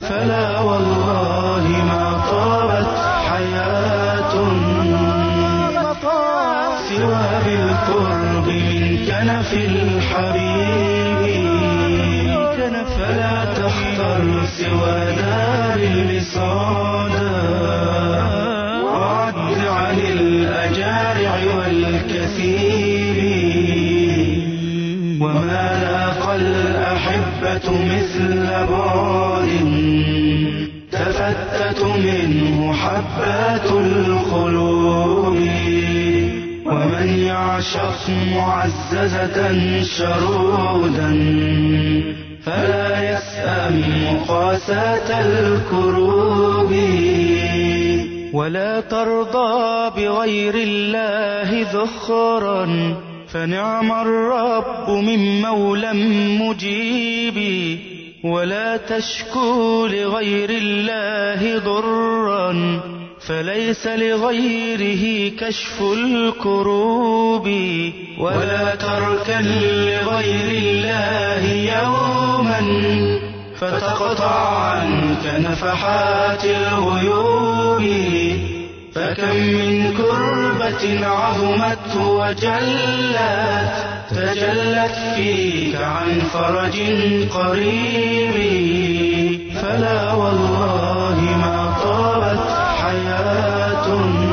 فلا والله ما طابت حياة سوى بالقرب من كنف الحبيب. فلا تختر سوى دار الوصادا وعد عن الأجارع والكثير. وما لاقى الأحبة مثل بعد تفتت منه حبات القلوب. ومن يعشق معززة شرودا فلا يسأم مقاساة الكروب. ولا ترضى بغير الله ذخرا فنعم الرب من مولى مجيب. ولا تشكو لغير الله ضرا فليس لغيره كشف الكروب. ولا تركن لغير الله يوما فتقطع عنك نفحات الغيوب. فكم من كربة عظمت وجلت تجلت فيك عن فرج قريب. فلا والله ما طابت حياة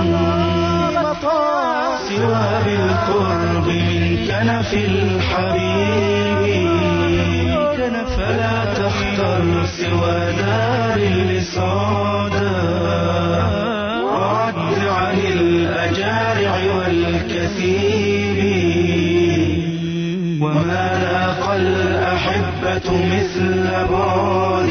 سوى بالقرب من كنف الحبيب. فلا تختر سوى دار الوصادا وعد عن الأجارع والكثير. وما لاقى الأحبة مثل بعد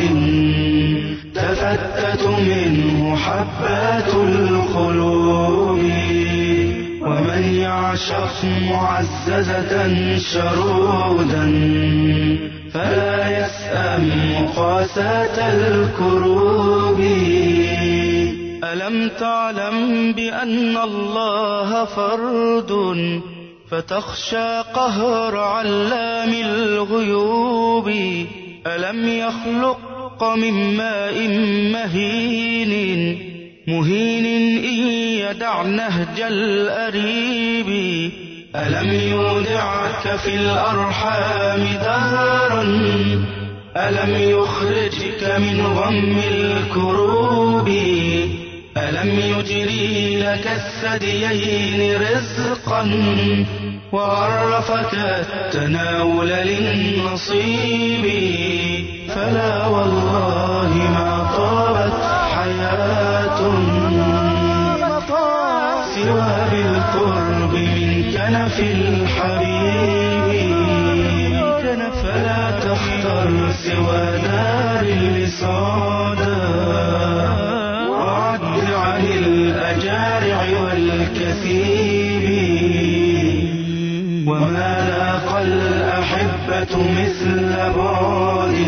تفتت منه حبات القلوب. ومن يعشق معززة شرودا فلا يسأم مقاساة الكروب. ألم تعلم بأن الله فرد فتخشى قهر علام الغيوب. ألم يخلق من ماء مهين مهين إن يدع نهج الأريب. ألم يودعك في الأرحام دهرا ألم يخرجك من غم الكروب. ألم يجري لك الثديين رزقا وعرفك التناول للنصيب. فلا والله ما طابت حياة سوى بالقرب من كنف الحبيب. فلا تختر سوى دار الوصادا وعد عن الأجارع والكثير. وما لاقى الأحبة مثل بعد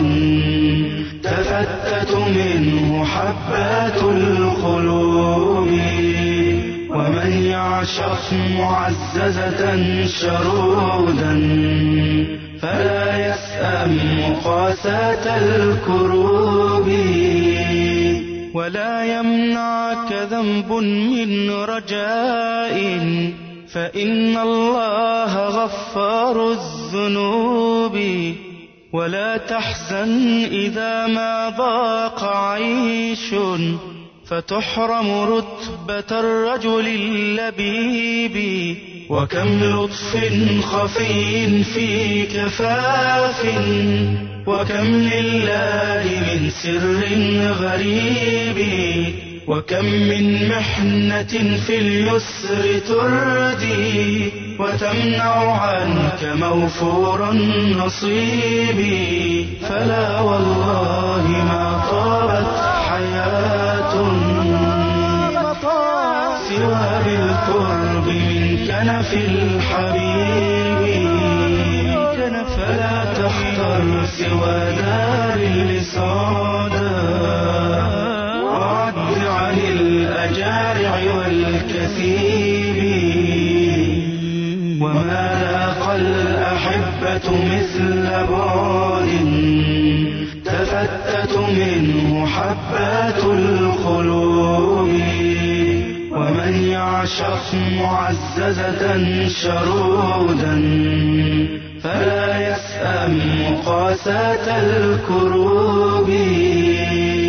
تفتت منه حبات القلوب. ومن يعشق معززة شرودا فلا يسأم مقاساة الكروب. ولا يمنعك ذنب من رجاء فإن الله غفار الذنوب. ولا تحزن إذا ما ضاق عيش فتحرم رتبة الرجل اللبيب. وكم لطف خفي في كفاف وكم لله من سر غريب. وكم من محنة في اليسر تردي وتمنع عنك موفور النصيب. فلا والله ما طابت حياة سوى بالقرب من كنف الحبيب. فلا تختر سوى دار الوصادا وعد عن الأجارع والكثير. وما لاقى الأحبة مثل بعد تفتت والشتات منه حبات القلوب. ومن يعشق معززة شرودا فلا يسأم مقاساة الكروب.